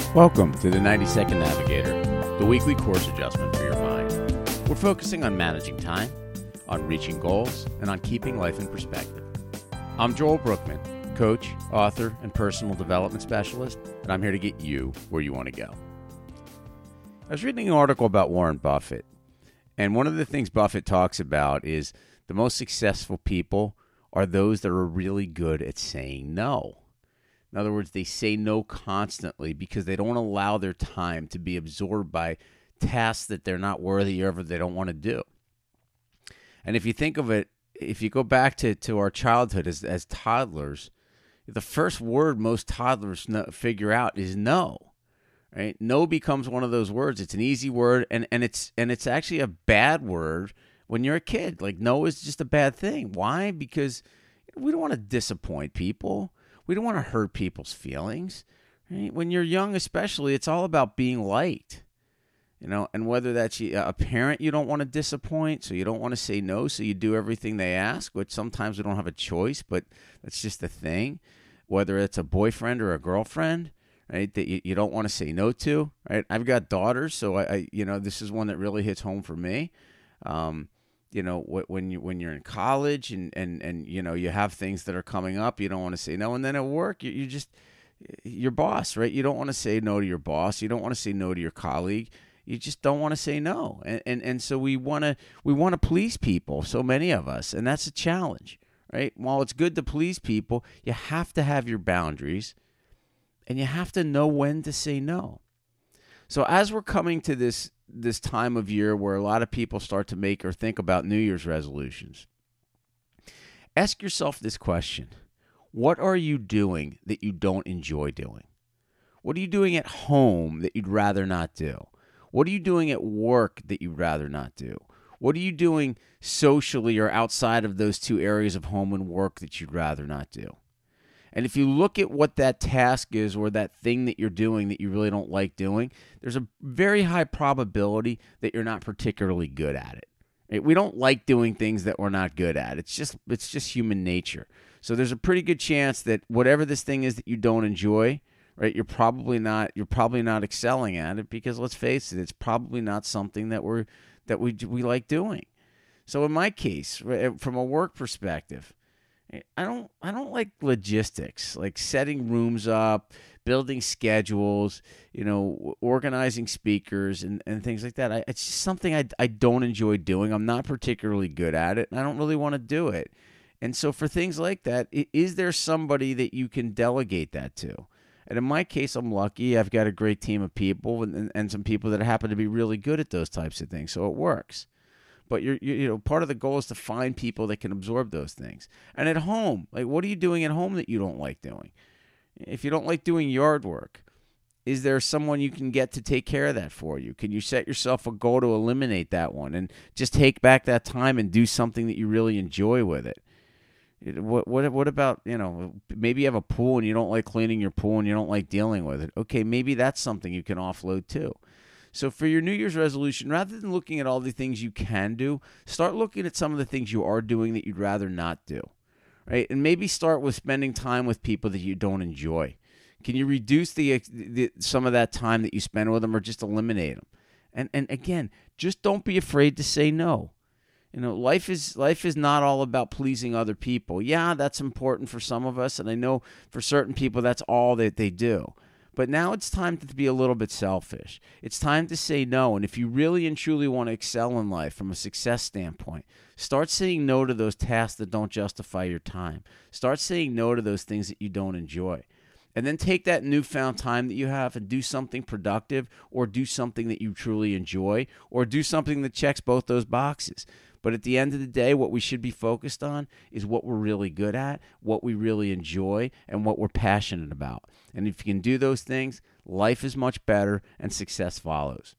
Welcome to the 90-Second Navigator, the weekly course adjustment for your mind. We're focusing on managing time, on reaching goals, and on keeping life in perspective. I'm Joel Brookman, coach, author, and personal development specialist, and I'm here to get you where you want to go. I was reading an article about Warren Buffett, and one of the things Buffett talks about is the most successful people are those that are really good at saying no. In other words, they say no constantly because they don't allow their time to be absorbed by tasks that they're not worthy of or they don't want to do. And if you think of it, if you go back to our childhood as toddlers, the first word most toddlers figure out is no. Right? No becomes one of those words. It's an easy word, and it's actually a bad word when you're a kid. Like, no is just a bad thing. Why? Because we don't want to disappoint people. We don't want to hurt people's feelings. Right? When you're young especially, it's all about being liked. And whether that's a parent you don't want to disappoint, so you don't want to say no, so you do everything they ask, which sometimes we don't have a choice, but that's just the thing. Whether it's a boyfriend or a girlfriend, right, that you don't want to say no to, right? I've got daughters, so I this is one that really hits home for me. When you're in college and you have things that are coming up, you don't want to say no. And then at work, you just, your boss, right? You don't want to say no to your boss. You don't want to say no to your colleague. You just don't want to say no. And so we want to please people, so many of us, and that's a challenge, right? While it's good to please people, you have to have your boundaries and you have to know when to say no. So as we're coming to this time of year where a lot of people start to make or think about New Year's resolutions, ask yourself this question. What are you doing that you don't enjoy doing? What are you doing at home that you'd rather not do? What are you doing at work that you'd rather not do? What are you doing socially or outside of those two areas of home and work that you'd rather not do? And if you look at what that task is or that thing that you're doing that you really don't like doing, there's a very high probability that you're not particularly good at it. Right? We don't like doing things that we're not good at. It's just human nature. So there's a pretty good chance that whatever this thing is that you don't enjoy, right, you're probably not excelling at it, because let's face it, it's probably not something that we like doing. So in my case, from a work perspective, I don't like logistics, like setting rooms up, building schedules, organizing speakers and things like that. It's just something I don't enjoy doing. I'm not particularly good at it, and I don't really want to do it. And so for things like that, is there somebody that you can delegate that to? And in my case, I'm lucky. I've got a great team of people and some people that happen to be really good at those types of things, so it works. But part of the goal is to find people that can absorb those things. And at home, like, what are you doing at home that you don't like doing? If you don't like doing yard work, is there someone you can get to take care of that for you? Can you set yourself a goal to eliminate that one and just take back that time and do something that you really enjoy with it? What about, maybe you have a pool and you don't like cleaning your pool and you don't like dealing with it. Okay, maybe that's something you can offload too. So for your New Year's resolution, rather than looking at all the things you can do, start looking at some of the things you are doing that you'd rather not do, right? And maybe start with spending time with people that you don't enjoy. Can you reduce some of that time that you spend with them, or just eliminate them? And again, just don't be afraid to say no. Life is not all about pleasing other people. Yeah, that's important for some of us, and I know for certain people that's all that they do. But now it's time to be a little bit selfish. It's time to say no. And if you really and truly want to excel in life from a success standpoint, start saying no to those tasks that don't justify your time. Start saying no to those things that you don't enjoy. And then take that newfound time that you have and do something productive, or do something that you truly enjoy, or do something that checks both those boxes. But at the end of the day, what we should be focused on is what we're really good at, what we really enjoy, and what we're passionate about. And if you can do those things, life is much better and success follows.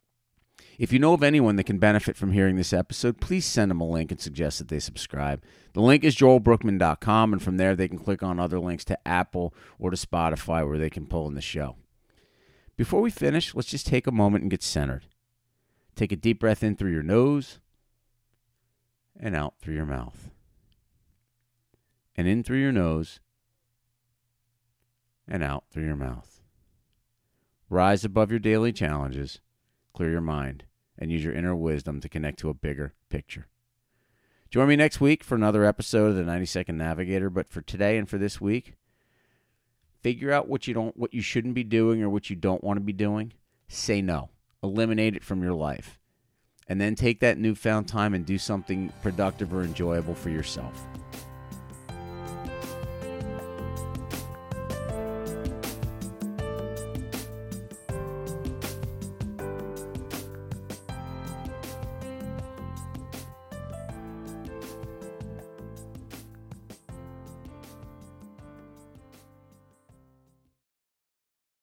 If you know of anyone that can benefit from hearing this episode, please send them a link and suggest that they subscribe. The link is joelbrookman.com, and from there they can click on other links to Apple or to Spotify where they can pull in the show. Before we finish, let's just take a moment and get centered. Take a deep breath in through your nose and out through your mouth. And in through your nose and out through your mouth. Rise above your daily challenges, clear your mind, and use your inner wisdom to connect to a bigger picture. Join me next week for another episode of the 90-Second Navigator. But for today and for this week, figure out what you shouldn't be doing or what you don't want to be doing. Say no. Eliminate it from your life. And then take that newfound time and do something productive or enjoyable for yourself.